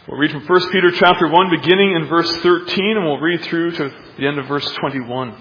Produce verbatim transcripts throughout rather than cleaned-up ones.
We'll read from First Peter chapter one, beginning in verse thirteen, and we'll read through to the end of verse twenty-one.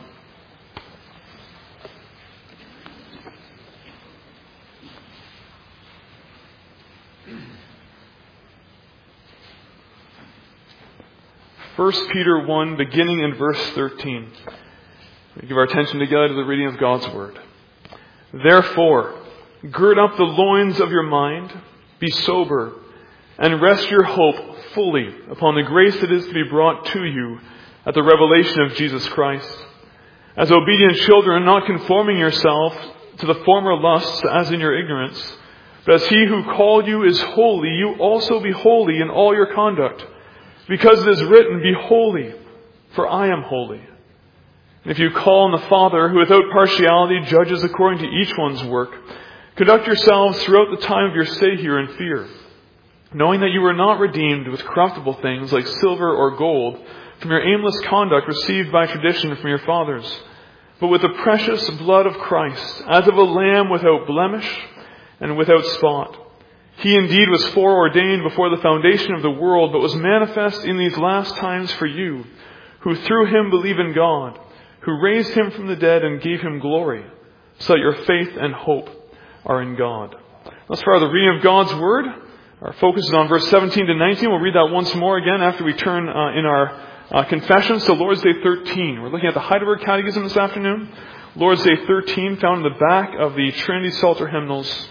First Peter one, beginning in verse thirteen. We give our attention together to the reading of God's Word. Therefore, gird up the loins of your mind, be sober, and rest your hope fully upon the grace that is to be brought to you at the revelation of Jesus Christ. As obedient children, not conforming yourself to the former lusts as in your ignorance, but as he who called you is holy, you also be holy in all your conduct. Because it is written, be holy, for I am holy. And if you call on the Father, who without partiality judges according to each one's work, conduct yourselves throughout the time of your stay here in fear, knowing that you were not redeemed with corruptible things like silver or gold from your aimless conduct received by tradition from your fathers, but with the precious blood of Christ, as of a lamb without blemish and without spot. He indeed was foreordained before the foundation of the world, but was manifest in these last times for you, who through him believe in God, who raised him from the dead and gave him glory, so that your faith and hope are in God. Thus far, the reading of God's Word. Our focus is on verse seventeen to nineteen. We'll read that once more again after we turn uh, in our uh, confessions to Lord's Day thirteen. We're looking at the Heidelberg Catechism this afternoon. Lord's Day thirteen, found in the back of the Trinity Psalter hymnals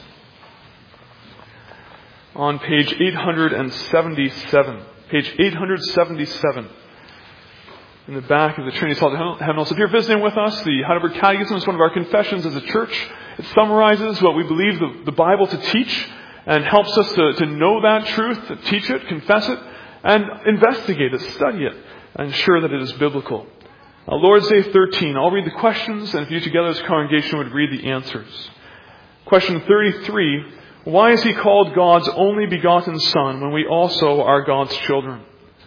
on page eight seventy-seven. Page eight seventy-seven. In the back of the Trinity Psalter hymnals. If you're visiting with us, the Heidelberg Catechism is one of our confessions as a church. It summarizes what we believe the, the Bible to teach, and helps us to, to know that truth, to teach it, confess it, and investigate it, study it, and ensure that it is biblical. Now, Lord's Day thirteen, I'll read the questions, and if you together as a congregation would read the answers. Question thirty-three, why is he called God's only begotten Son when we also are God's children?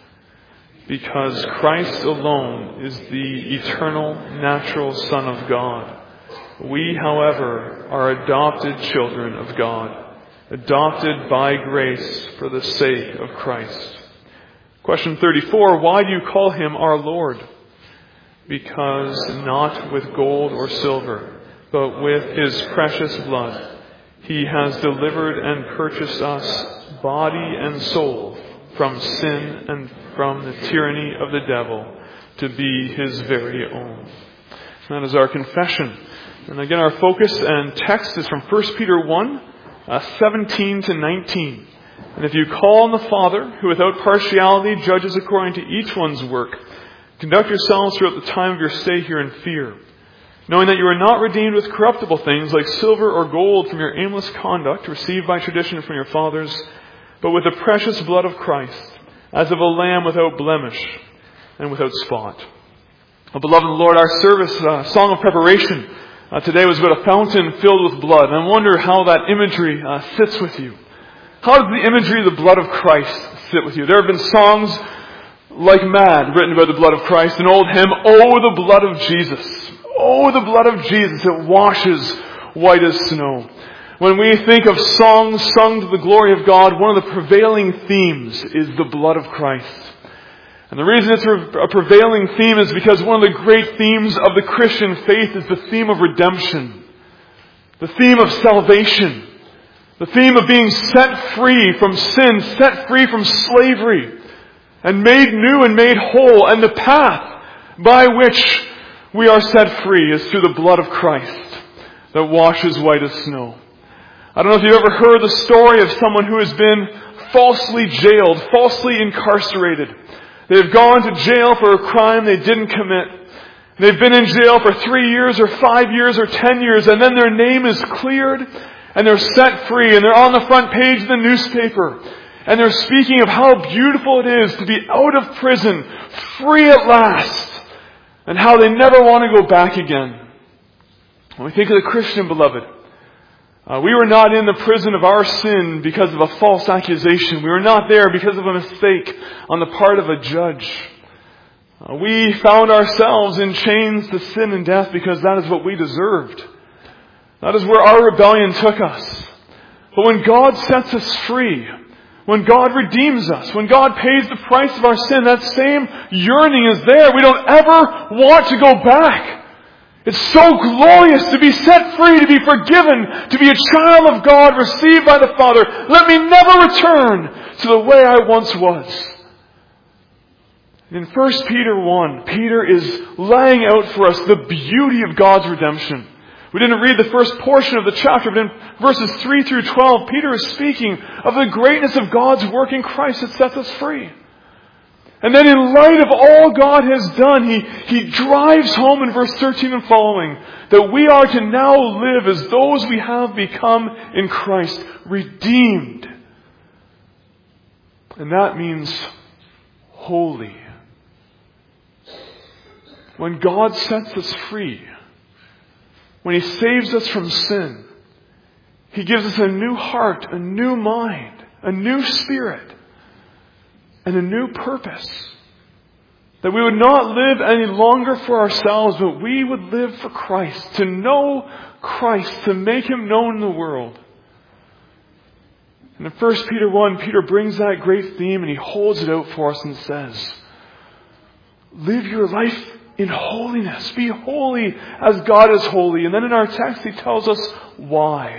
Because Christ alone is the eternal, natural Son of God. We, however, are adopted children of God, adopted by grace for the sake of Christ. Question thirty-four, why do you call him our Lord? Because not with gold or silver, but with his precious blood, he has delivered and purchased us, body and soul, from sin and from the tyranny of the devil, to be his very own. That is our confession. And again, our focus and text is from First Peter one, Uh, seventeen to nineteen. And if you call on the Father, who without partiality judges according to each one's work, conduct yourselves throughout the time of your stay here in fear, knowing that you are not redeemed with corruptible things like silver or gold from your aimless conduct received by tradition from your fathers, but with the precious blood of Christ, as of a lamb without blemish and without spot. Well, beloved in the Lord, our service, uh, song of preparation, Uh, today was about a fountain filled with blood. And I wonder how that imagery uh, sits with you. How does the imagery of the blood of Christ sit with you? There have been songs like mad written about the blood of Christ. An old hymn, Oh, the blood of Jesus. Oh, the blood of Jesus. It washes white as snow. When we think of songs sung to the glory of God, one of the prevailing themes is the blood of Christ. And the reason it's a prevailing theme is because one of the great themes of the Christian faith is the theme of redemption. The theme of salvation. The theme of being set free from sin, set free from slavery, and made new and made whole. And the path by which we are set free is through the blood of Christ that washes white as snow. I don't know if you've ever heard the story of someone who has been falsely jailed, falsely incarcerated. They've gone to jail for a crime they didn't commit. They've been in jail for three years or five years or ten years, and then their name is cleared and they're set free and they're on the front page of the newspaper and they're speaking of how beautiful it is to be out of prison, free at last, and how they never want to go back again. When we think of the Christian, beloved, Uh, we were not in the prison of our sin because of a false accusation. We were not there because of a mistake on the part of a judge. Uh, we found ourselves in chains to sin and death because that is what we deserved. That is where our rebellion took us. But when God sets us free, When God redeems us, when God pays the price of our sin, that same yearning is there. We don't ever want to go back. It's so glorious to be set free, to be forgiven, to be a child of God, received by the Father. Let me never return to the way I once was. In First Peter one, Peter is laying out for us the beauty of God's redemption. We didn't read the first portion of the chapter, but in verses three through twelve, Peter is speaking of the greatness of God's work in Christ that sets us free. And then in light of all God has done, he, he drives home in verse thirteen and following that we are to now live as those we have become in Christ, redeemed. And that means holy. When God sets us free, when He saves us from sin, He gives us a new heart, a new mind, a new spirit, and a new purpose. That we would not live any longer for ourselves, but we would live for Christ, to know Christ, to make Him known in the world. And in First Peter one, Peter brings that great theme and he holds it out for us and says, live your life in holiness. Be holy as God is holy. And then in our text he tells us why.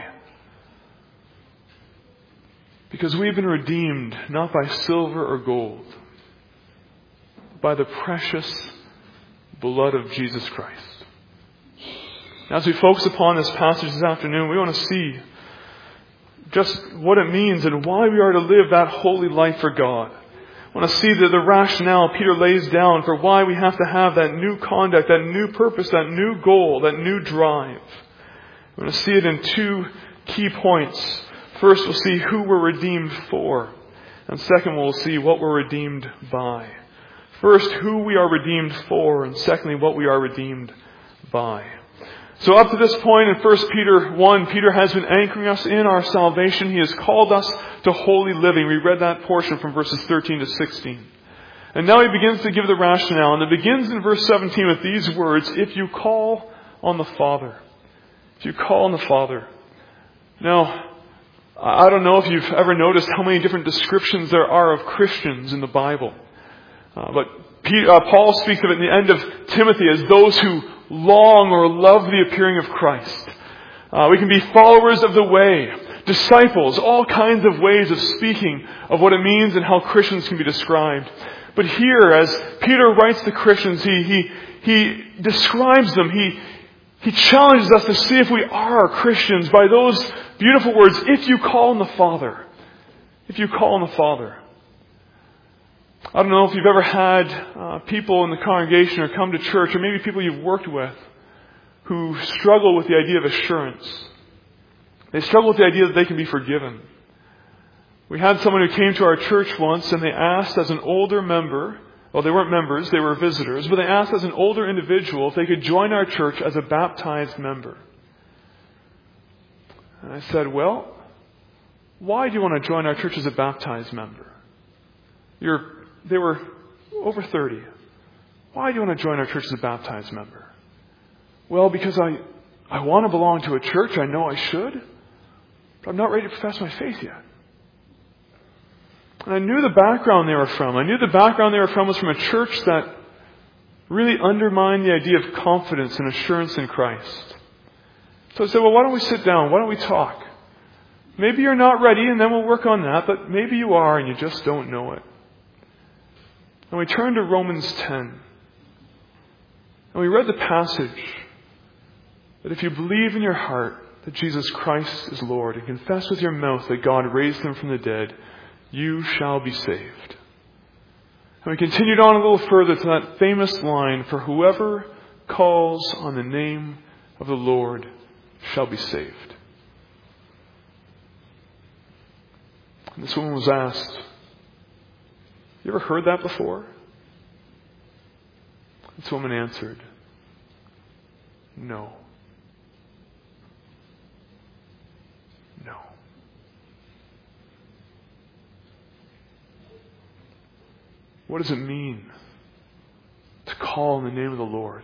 Because we've been redeemed not by silver or gold, but by the precious blood of Jesus Christ. As we focus upon this passage this afternoon, we want to see just what it means and why we are to live that holy life for God. I want to see the, the rationale Peter lays down for why we have to have that new conduct, that new purpose, that new goal, that new drive. We're going to see it in two key points. First, we'll see who we're redeemed for. And second, we'll see what we're redeemed by. First, who we are redeemed for. And secondly, what we are redeemed by. So up to this point in First Peter one, Peter has been anchoring us in our salvation. He has called us to holy living. We read that portion from verses thirteen to sixteen. And now he begins to give the rationale. And it begins in verse seventeen with these words, if you call on the Father. If you call on the Father. Now, I don't know if you've ever noticed how many different descriptions there are of Christians in the Bible. Uh, but Peter, uh, Paul speaks of it in the end of Timothy as those who long or love the appearing of Christ. Uh, we can be followers of the way, disciples, all kinds of ways of speaking of what it means and how Christians can be described. But here, as Peter writes to Christians, he he he describes them. He he challenges us to see if we are Christians by those beautiful words, if you call on the Father. If you call on the Father. I don't know if you've ever had uh, people in the congregation or come to church, or maybe people you've worked with, who struggle with the idea of assurance. They struggle with the idea that they can be forgiven. We had someone who came to our church once and they asked as an older member, well, they weren't members, they were visitors, but they asked as an older individual if they could join our church as a baptized member. And I said, well, why do you want to join our church as a baptized member? You're They were over thirty. Why do you want to join our church as a baptized member? Well, because I, I want to belong to a church. I know I should. But I'm not ready to profess my faith yet. And I knew the background they were from. I knew the background they were from was from a church that really undermined the idea of confidence and assurance in Christ. So I said, well, why don't we sit down? Why don't we talk? Maybe you're not ready, and then we'll work on that. But maybe you are, and you just don't know it. And we turned to Romans ten. And we read the passage that if you believe in your heart that Jesus Christ is Lord and confess with your mouth that God raised Him from the dead, you shall be saved. And we continued on a little further to that famous line, for whoever calls on the name of the Lord shall be saved. And this woman was asked, you ever heard that before? This woman answered, no. No. What does it mean to call in the name of the Lord?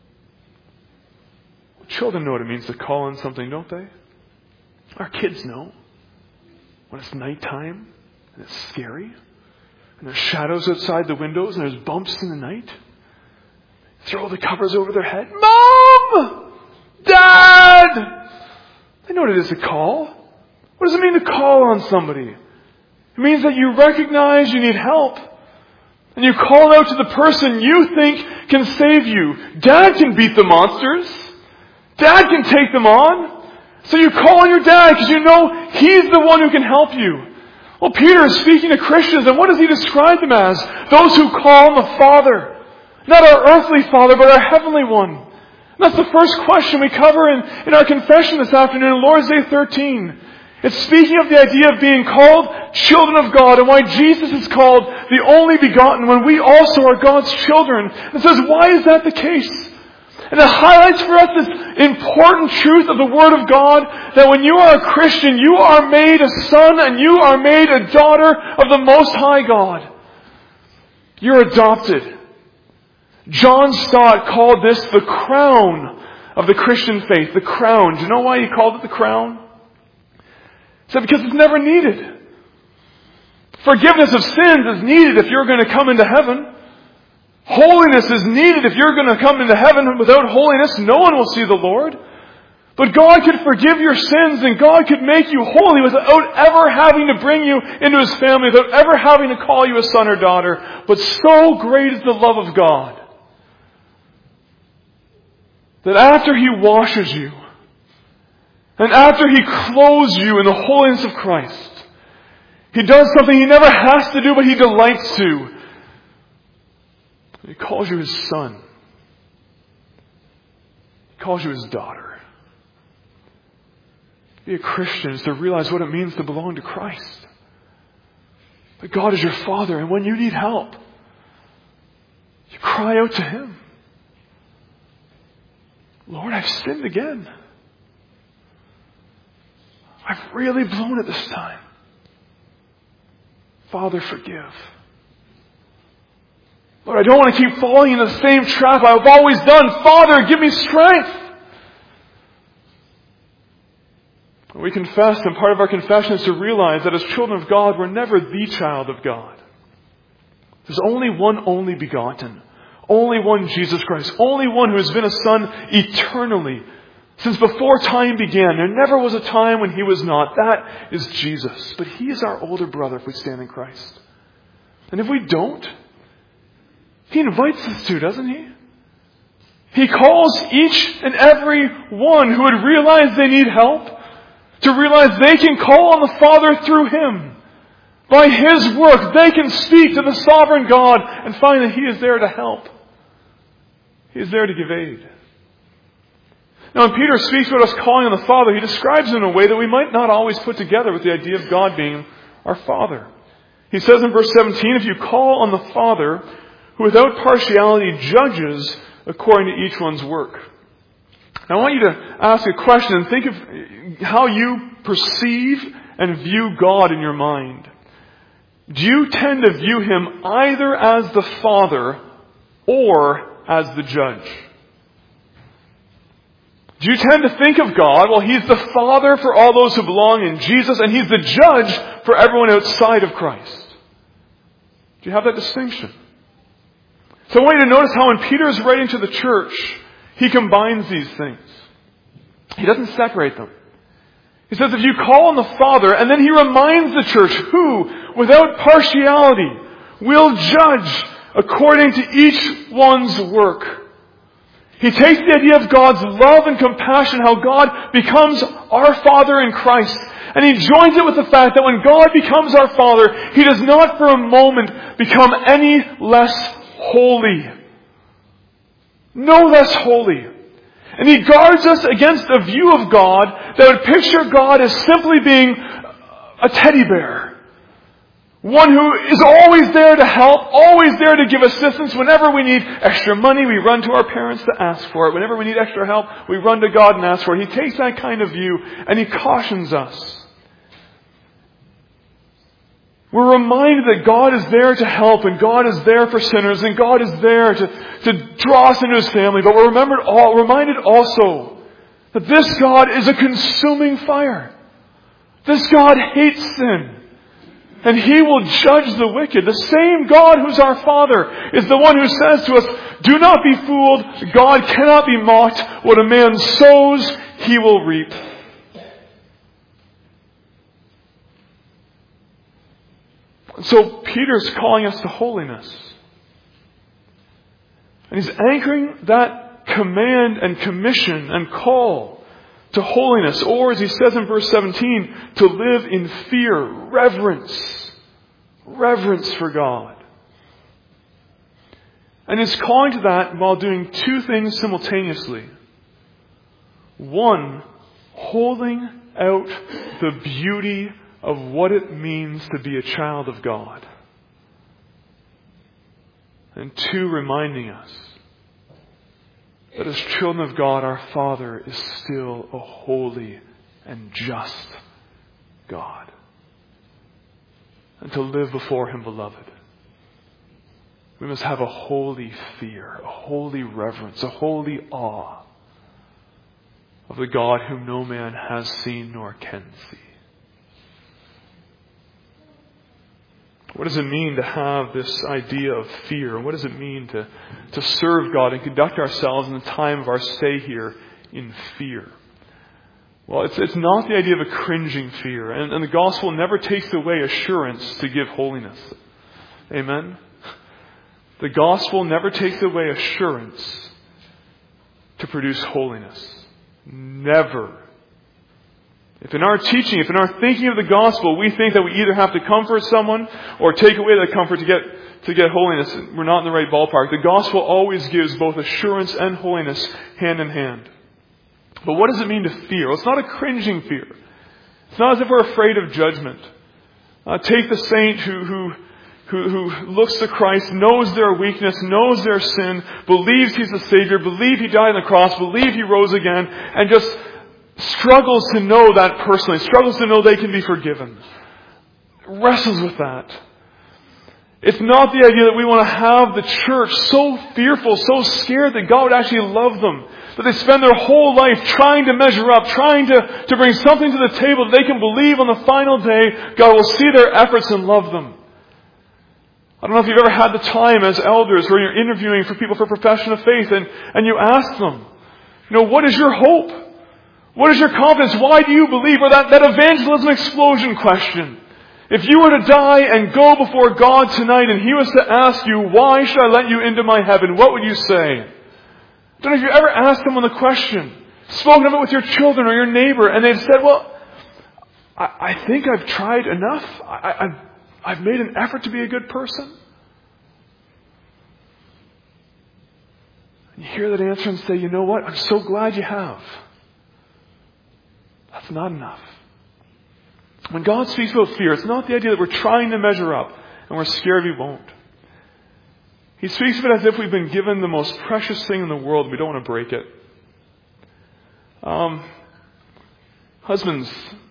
Children know what it means to call on something, don't they? Our kids know. When it's nighttime, And it's scary. And there's shadows outside the windows and there's bumps in the night. Throw the covers over their head. Mom! Dad! They know what it is to call. What does it mean to call on somebody? It means that you recognize you need help. And you call out to the person you think can save you. Dad can beat the monsters. Dad can take them on. So you call on your dad because you know he's the one who can help you. Well, Peter is speaking to Christians, and what does he describe them as? Those who call on the Father. Not our earthly Father, but our heavenly one. And that's the first question we cover in, in our confession this afternoon in Lord's Day thirteen. It's speaking of the idea of being called children of God and why Jesus is called the only begotten when we also are God's children. And it says, why is that the case? And it highlights for us this important truth of the Word of God that when you are a Christian, you are made a son and you are made a daughter of the Most High God. You're adopted. John Stott called this the crown of the Christian faith. The crown. Do you know why he called it the crown? He said because it's never needed. Forgiveness of sins is needed if you're going to come into heaven. Holiness is needed if you're going to come into heaven. Without holiness, no one will see the Lord. But God could forgive your sins and God could make you holy without ever having to bring you into His family, without ever having to call you a son or daughter. But so great is the love of God that after He washes you and after He clothes you in the holiness of Christ, He does something He never has to do, but He delights to. He calls you His son. He calls you His daughter. To be a Christian is to realize what it means to belong to Christ. That God is your Father, and when you need help, you cry out to Him. Lord, I've sinned again. I've really blown it this time. Father, forgive. Lord, I don't want to keep falling into the same trap I've always done. Father, give me strength. We confess, and part of our confession is to realize that as children of God, we're never the child of God. There's only one only begotten. Only one Jesus Christ. Only one who has been a son eternally. Since before time began. There never was a time when He was not. That is Jesus. But He is our older brother if we stand in Christ. And if we don't, He invites us to, doesn't He? He calls each and every one who would realize they need help to realize they can call on the Father through Him. By His work, they can speak to the sovereign God and find that He is there to help. He is there to give aid. Now, when Peter speaks about us calling on the Father, he describes it in a way that we might not always put together with the idea of God being our Father. He says in verse seventeen, if you call on the Father, who without partiality judges according to each one's work. Now, I want you to ask a question and think of how you perceive and view God in your mind. Do you tend to view Him either as the Father or as the judge? Do you tend to think of God, well, He's the Father for all those who belong in Jesus, and He's the judge for everyone outside of Christ? Do you have that distinction? So I want you to notice how when Peter is writing to the church, he combines these things. He doesn't separate them. He says, if you call on the Father, and then he reminds the church who, without partiality, will judge according to each one's work. He takes the idea of God's love and compassion, how God becomes our Father in Christ, and he joins it with the fact that when God becomes our Father, He does not for a moment become any less holy. No less holy. And He guards us against a view of God that would picture God as simply being a teddy bear. One who is always there to help, always there to give assistance. Whenever we need extra money, we run to our parents to ask for it. Whenever we need extra help, we run to God and ask for it. He takes that kind of view and He cautions us. We're reminded that God is there to help, and God is there for sinners, and God is there to, to draw us into His family. But we're remembered all, reminded also that this God is a consuming fire. This God hates sin. And He will judge the wicked. The same God who's our Father is the one who says to us, do not be fooled. God cannot be mocked. What a man sows, he will reap. So Peter's calling us to holiness. And he's anchoring that command and commission and call to holiness. Or as he says in verse seventeen, to live in fear, reverence. Reverence for God. And he's calling to that while doing two things simultaneously. One, holding out the beauty of what it means to be a child of God. And two, reminding us that as children of God, our Father is still a holy and just God. And to live before Him, beloved, we must have a holy fear, a holy reverence, a holy awe of the God whom no man has seen nor can see. What does it mean to have this idea of fear? What does it mean to, to serve God and conduct ourselves in the time of our stay here in fear? Well, it's, it's not the idea of a cringing fear. And, and the gospel never takes away assurance to give holiness. Amen? The gospel never takes away assurance to produce holiness. Never. If in our teaching, if in our thinking of the gospel, we think that we either have to comfort someone or take away that comfort to get to get holiness, we're not in the right ballpark. The gospel always gives both assurance and holiness hand in hand. But what does it mean to fear? Well, it's not a cringing fear. It's not as if we're afraid of judgment. Uh, take the saint who, who, who, who looks to Christ, knows their weakness, knows their sin, believes He's the Savior, believes He died on the cross, believes He rose again, and just struggles to know that personally, struggles to know they can be forgiven. Wrestles with that. It's not the idea that we want to have the church so fearful, so scared that God would actually love them. That they spend their whole life trying to measure up, trying to, to bring something to the table that they can believe on the final day God will see their efforts and love them. I don't know if you've ever had the time as elders where you're interviewing for people for profession of faith and, and you ask them, you know, what is your hope? What is your confidence? Why do you believe? Or that, that evangelism explosion question. If you were to die and go before God tonight and He was to ask you, why should I let you into my heaven? What would you say? I don't know if you've ever asked someone the question, spoken of it with your children or your neighbor, and they've said, well, I, I think I've tried enough. I, I've, I've made an effort to be a good person. And you hear that answer and say, you know what? I'm so glad you have. That's not enough. When God speaks about fear, it's not the idea that we're trying to measure up and we're scared we won't. He speaks of it as if we've been given the most precious thing in the world. We don't want to break it. Um, husbands,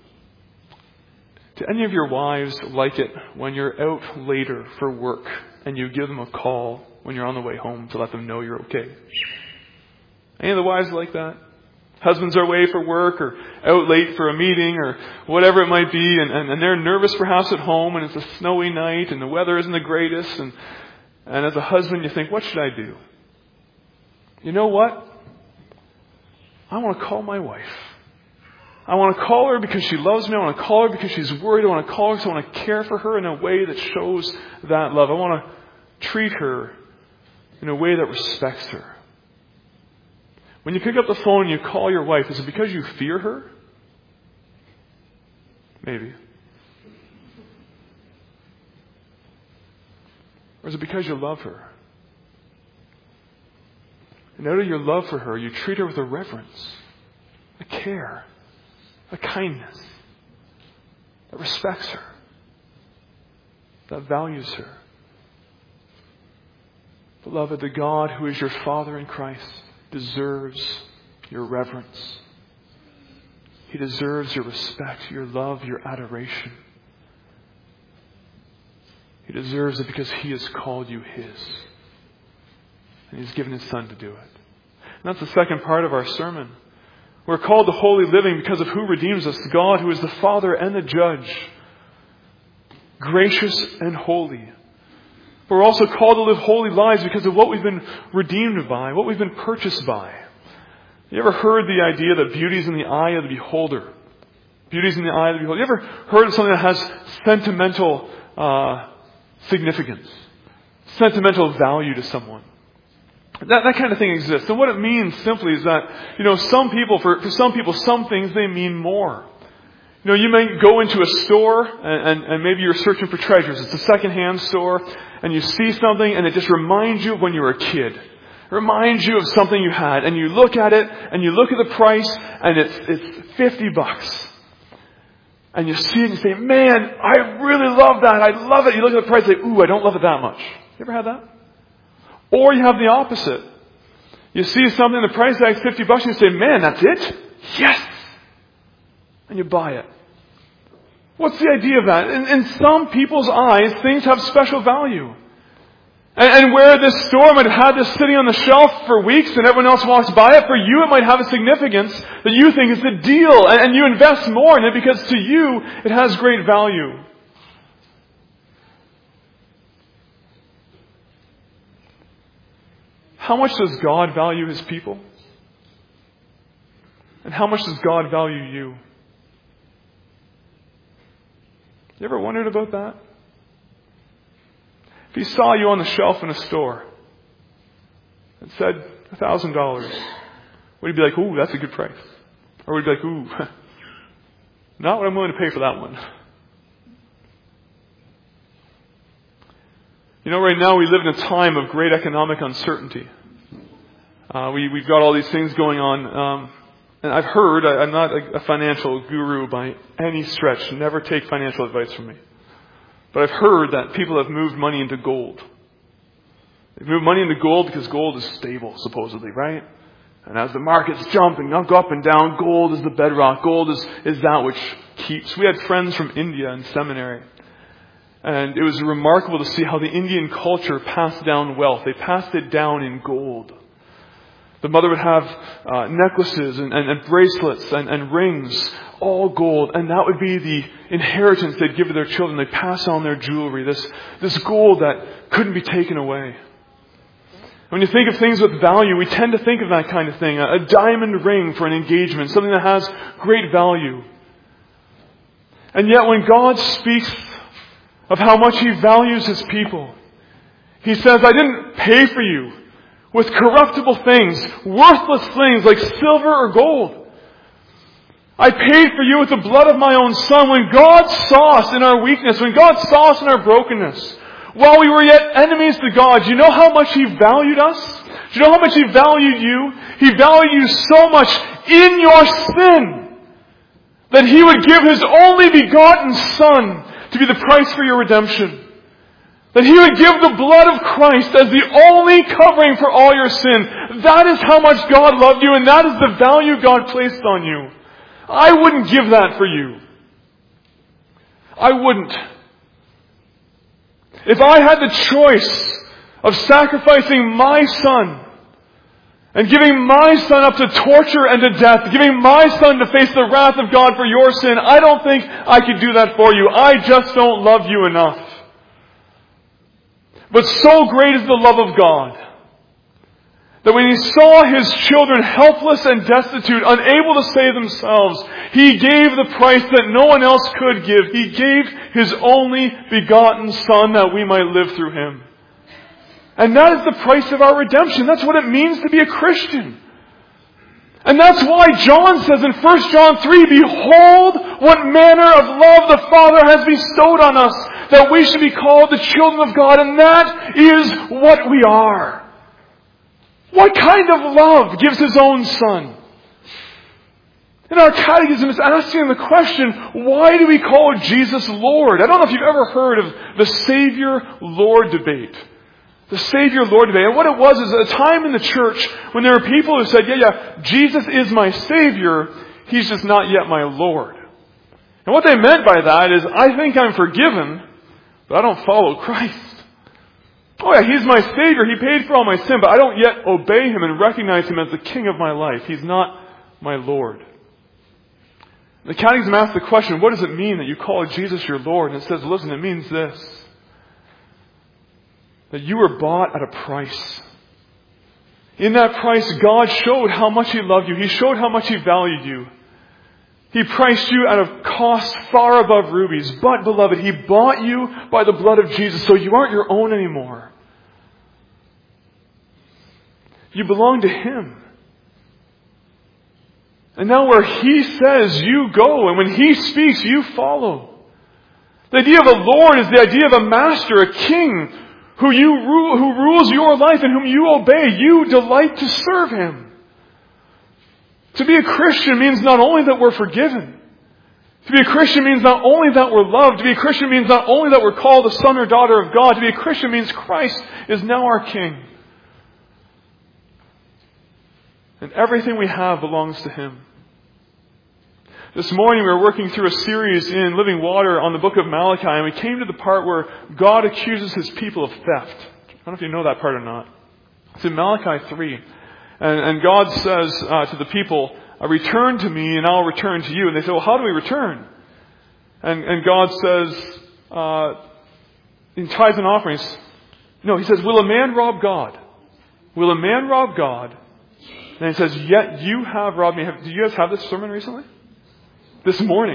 do any of your wives like it when you're out later for work and you give them a call when you're on the way home to let them know you're okay? Any of the wives like that? Husbands are away for work or out late for a meeting or whatever it might be, and, and, and they're nervous perhaps at home, and it's a snowy night and the weather isn't the greatest, and And as a husband, you think, what should I do? You know what? I want to call my wife. I want to call her because she loves me. I want to call her because she's worried. I want to call her because I want to care for her in a way that shows that love. I want to treat her in a way that respects her. When you pick up the phone and you call your wife, is it because you fear her? Maybe. Or is it because you love her? And out of your love for her, you treat her with a reverence, a care, a kindness that respects her, that values her. Beloved, the God who is your Father in Christ deserves your reverence. He deserves your respect, your love, your adoration. He deserves it because He has called you His. And He's given His Son to do it. And that's the second part of our sermon. We're called to holy living because of who redeems us, God who is the Father and the Judge. gracious and holy. But we're also called to live holy lives because of what we've been redeemed by, what we've been purchased by. You ever heard the idea that beauty's in the eye of the beholder? Beauty's in the eye of the beholder. You ever heard of something that has sentimental uh, significance? Sentimental value to someone? That, that kind of thing exists. And what it means simply is that, you know, some people, for, for some people, some things, they mean more. You know, you may go into a store and, and, and maybe you're searching for treasures. It's a secondhand store and you see something and it just reminds you of when you were a kid. It reminds you of something you had and you look at it and you look at the price and it's, it's fifty bucks. And you see it and you say, man, I really love that. I love it. You look at the price and say, ooh, I don't love it that much. You ever had that? Or you have the opposite. You see something, the price tag's fifty bucks, and you say, man, that's it? Yes! And you buy it. What's the idea of that? In, in some people's eyes, things have special value. And, and where this store might have had this sitting on the shelf for weeks and everyone else walks by it, for you it might have a significance that you think is the deal. And, and you invest more in it because to you it has great value. How much does God value His people? And how much does God value you? You ever wondered about that? If He saw you on the shelf in a store and said one thousand dollars, would He be like, ooh, that's a good price? Or would He be like, ooh, not what I'm willing to pay for that one? You know, right now we live in a time of great economic uncertainty. Uh, we, we've got all these things going on. Um, and I've heard, I, I'm not a, a financial guru by any stretch. Never take financial advice from me. But I've heard that people have moved money into gold. They've moved money into gold because gold is stable, supposedly, right? And as the markets jump and go up and down, gold is the bedrock. Gold is, is that which keeps. We had friends from India in seminary. And it was remarkable to see how the Indian culture passed down wealth. They passed it down in gold. The mother would have uh, necklaces and, and, and bracelets and, and rings, all gold. And that would be the inheritance they'd give to their children. They'd pass on their jewelry, this, this gold that couldn't be taken away. When you think of things with value, we tend to think of that kind of thing. A, a diamond ring for an engagement, something that has great value. And yet when God speaks of how much He values His people, He says, I didn't pay for you with corruptible things, worthless things like silver or gold. I paid for you with the blood of my own Son. When God saw us in our weakness, when God saw us in our brokenness, while we were yet enemies to God, do you know how much He valued us? Do you know how much He valued you? He valued you so much in your sin that He would give His only begotten Son to be the price for your redemption. That He would give the blood of Christ as the only covering for all your sin. That is how much God loved you, and that is the value God placed on you. I wouldn't give that for you. I wouldn't. If I had the choice of sacrificing my Son and giving my Son up to torture and to death, giving my Son to face the wrath of God for your sin, I don't think I could do that for you. I just don't love you enough. But so great is the love of God that when He saw His children helpless and destitute, unable to save themselves, He gave the price that no one else could give. He gave His only begotten Son that we might live through Him. And that is the price of our redemption. That's what it means to be a Christian. And that's why John says in First John three, behold what manner of love the Father has bestowed on us, that we should be called the children of God, and that is what we are. What kind of love gives His own Son? In our catechism, it's asking the question, why do we call Jesus Lord? I don't know if you've ever heard of the Savior-Lord debate. The Savior-Lord debate. And what it was is a time in the church when there were people who said, yeah, yeah, Jesus is my Savior, He's just not yet my Lord. And what they meant by that is, I think I'm forgiven, but I don't follow Christ. Oh yeah, He's my Savior, He paid for all my sin, but I don't yet obey Him and recognize Him as the King of my life. He's not my Lord. The Catechism asks the question, what does it mean that you call Jesus your Lord? And it says, listen, it means this. That you were bought at a price. In that price, God showed how much He loved you. He showed how much He valued you. He priced you at a cost far above rubies. But, beloved, He bought you by the blood of Jesus, so you aren't your own anymore. You belong to Him. And now where He says, you go. And when He speaks, you follow. The idea of a Lord is the idea of a master, a king, who you rule, who rules your life and whom you obey. You delight to serve Him. To be a Christian means not only that we're forgiven. To be a Christian means not only that we're loved. To be a Christian means not only that we're called a son or daughter of God. To be a Christian means Christ is now our King. And everything we have belongs to Him. This morning we were working through a series in Living Water on the book of Malachi, and we came to the part where God accuses His people of theft. I don't know if you know that part or not. It's in Malachi three. And, and God says uh, to the people, return to me and I'll return to you. And they say, well, how do we return? And, and God says, uh, in tithes and offerings, no, He says, will a man rob God? Will a man rob God? And He says, yet you have robbed me. Have, did you guys have this sermon recently? This morning.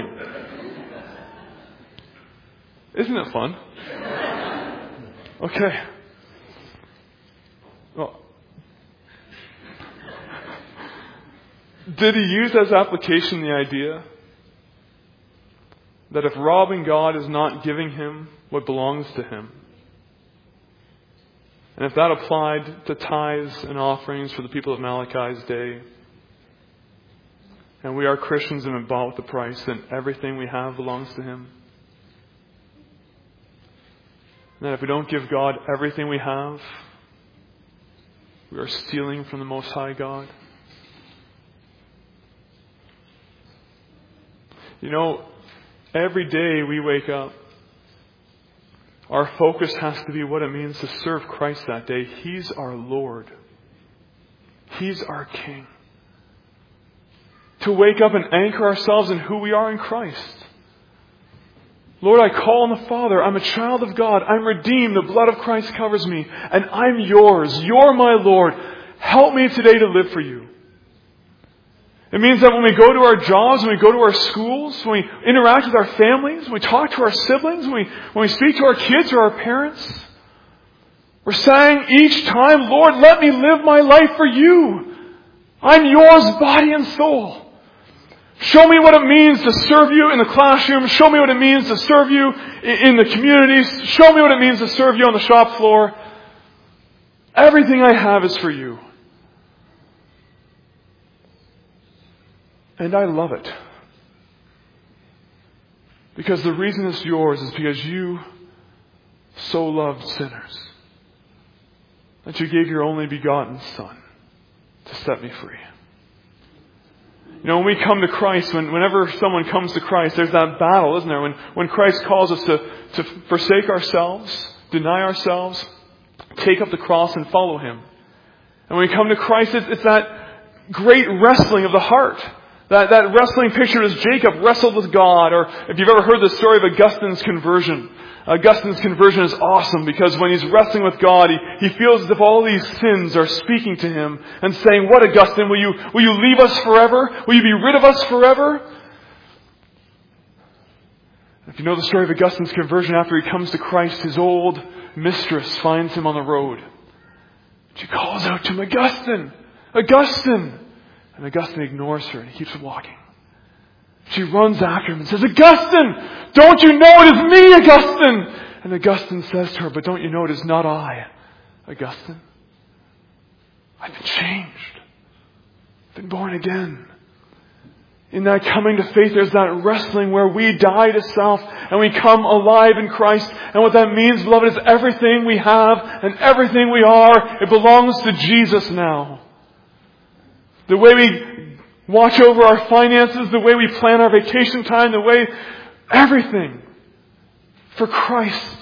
Isn't it fun? Okay. Well, did He use as application the idea that if robbing God is not giving Him what belongs to Him, and if that applied to tithes and offerings for the people of Malachi's day, and we are Christians and have bought with the price, then everything we have belongs to Him? And that if we don't give God everything we have, we are stealing from the Most High God? You know, every day we wake up, our focus has to be what it means to serve Christ that day. He's our Lord. He's our King. To wake up and anchor ourselves in who we are in Christ. Lord, I call on the Father. I'm a child of God. I'm redeemed. The blood of Christ covers me. And I'm yours. You're my Lord. Help me today to live for you. It means that when we go to our jobs, when we go to our schools, when we interact with our families, when we talk to our siblings, when we, when we speak to our kids or our parents, we're saying each time, Lord, let me live my life for you. I'm yours, body and soul. Show me what it means to serve you in the classroom. Show me what it means to serve you in the communities. Show me what it means to serve you on the shop floor. Everything I have is for you. And I love it. Because the reason it's yours is because you so loved sinners that you gave your only begotten Son to set me free. You know, when we come to Christ, when, whenever someone comes to Christ, there's that battle, isn't there? When, when Christ calls us to, to forsake ourselves, deny ourselves, take up the cross and follow Him. And when we come to Christ, it's, it's that great wrestling of the heart. That, that wrestling picture as Jacob wrestled with God. Or if you've ever heard the story of Augustine's conversion. Augustine's conversion is awesome because when he's wrestling with God, he, he feels as if all these sins are speaking to him and saying, what, Augustine, will you, will you leave us forever? Will you be rid of us forever? If you know the story of Augustine's conversion, after he comes to Christ, his old mistress finds him on the road. She calls out to him, Augustine! Augustine! And Augustine ignores her and he keeps walking. She runs after him and says, Augustine! Don't you know it is me, Augustine? And Augustine says to her, but don't you know it is not I, Augustine? I've been changed. I've been born again. In that coming to faith, there's that wrestling where we die to self and we come alive in Christ. And what that means, beloved, is everything we have and everything we are, it belongs to Jesus now. The way we watch over our finances, the way we plan our vacation time, the way, everything for Christ.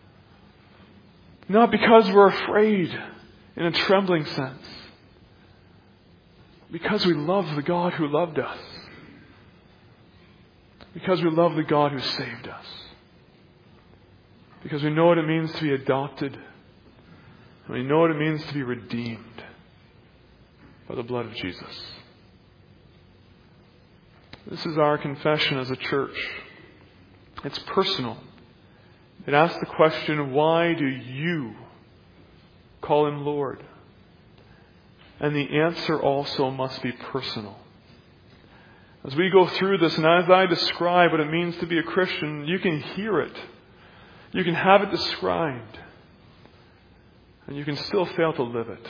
Not because we're afraid in a trembling sense. Because we love the God who loved us. Because we love the God who saved us. Because we know what it means to be adopted. And we know what it means to be redeemed by the blood of Jesus. This is our confession as a church. It's personal. It asks the question, why do you call him Lord? And the answer also must be personal. As we go through this, and as I describe what it means to be a Christian, you can hear it. You can have it described. And you can still fail to live it.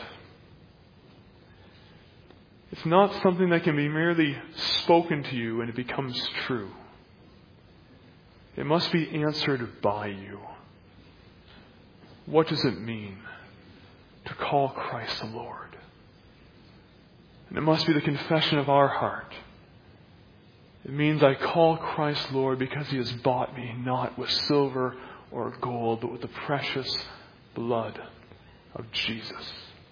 It's not something that can be merely spoken to you and it becomes true. It must be answered by you. What does it mean to call Christ the Lord? And it must be the confession of our heart. It means I call Christ Lord because he has bought me not with silver or gold, but with the precious blood of Jesus.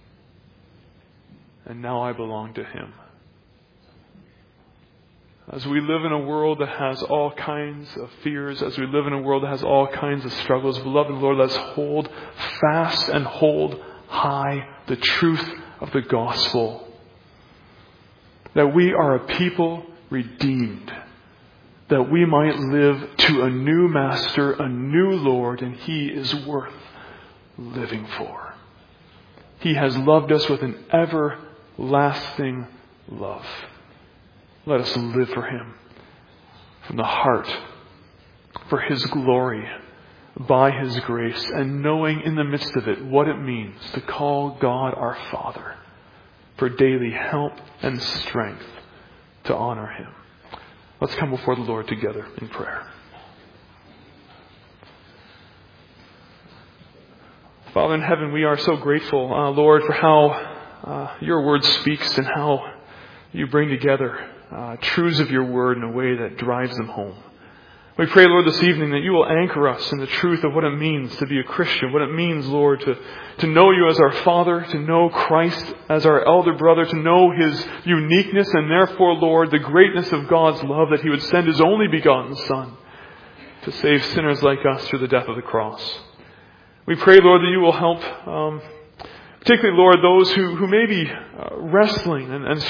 And now I belong to him. As we live in a world that has all kinds of fears, as we live in a world that has all kinds of struggles, beloved Lord, let's hold fast and hold high the truth of the gospel. That we are a people redeemed. That we might live to a new master, a new Lord, and he is worth living for. He has loved us with an everlasting love. Let us live for him from the heart, for his glory, by his grace, and knowing in the midst of it what it means to call God our Father for daily help and strength to honor him. Let's come before the Lord together in prayer. Father in heaven, we are so grateful, uh, Lord, for how uh, your word speaks and how you bring together uh, truths of your word in a way that drives them home. We pray, Lord, this evening that you will anchor us in the truth of what it means to be a Christian, what it means, Lord, to, to know you as our Father, to know Christ as our elder brother, to know his uniqueness, and therefore, Lord, the greatness of God's love that he would send his only begotten Son to save sinners like us through the death of the cross. We pray, Lord, that you will help, um, particularly, Lord, those who, who may be uh, wrestling and, and